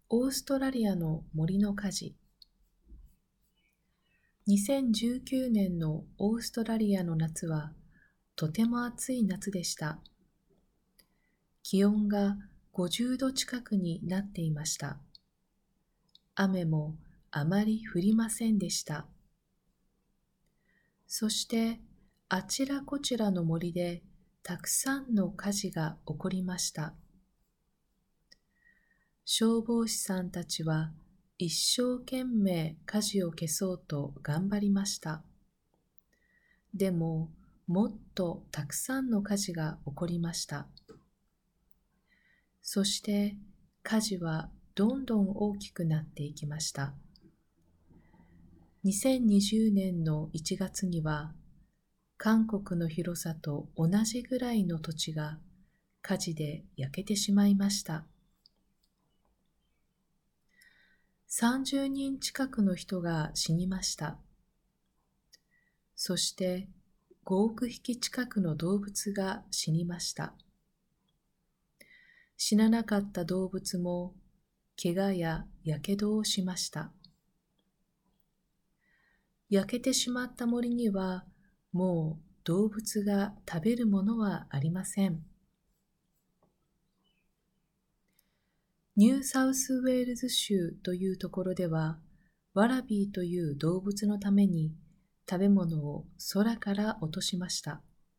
オーストラリアの森の火事。2019年のオーストラリアの夏はとても暑い夏でした。気温が50度近くになっていました。雨もあまり降りませんでした。そしてあちらこちらの森でたくさんの火事が起こりました。消防士さんたちは一生懸命火事を消そうと頑張りました。でも、もっとたくさんの火事が起こりました。そして火事はどんどん大きくなっていきました。2020年の1月には、韓国の広さと同じぐらいの土地が火事で焼けてしまいました。30人近くの人が死にました。そして5億匹近くの動物が死にました。死ななかった動物も怪我ややけどをしました。焼けてしまった森にはもう動物が食べるものはありません。ニューサウスウェールズ州というところでは、ワラビーという動物のために食べ物を空から落としました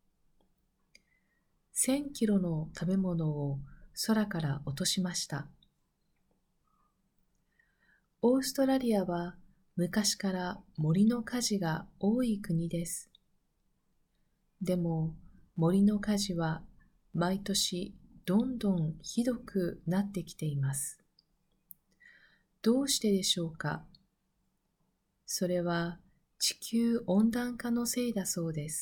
。1000キロの食べ物を空から落としました。オーストラリアは昔から森の火事が多い国です。でも森の火事は毎年どんどんひどくなってきています。どうしてでしょうか？それは地球温暖化のせいだそうです。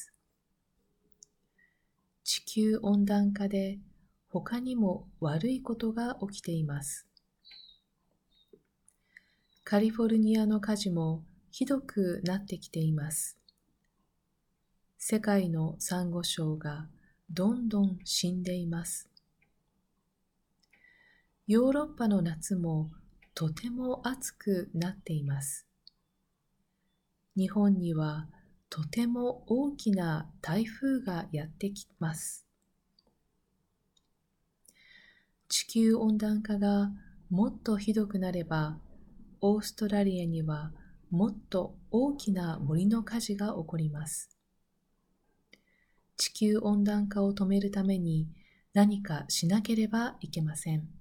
地球温暖化で他にも悪いことが起きています。カリフォルニアの火事もひどくなってきています。世界のサンゴ礁がどんどん死んでいます。ヨーロッパの夏もとても暑くなっています。日本にはとても大きな台風がやってきます。地球温暖化がもっとひどくなれば、オーストラリアにはもっと大きな森の火事が起こります。地球温暖化を止めるために何かしなければいけません。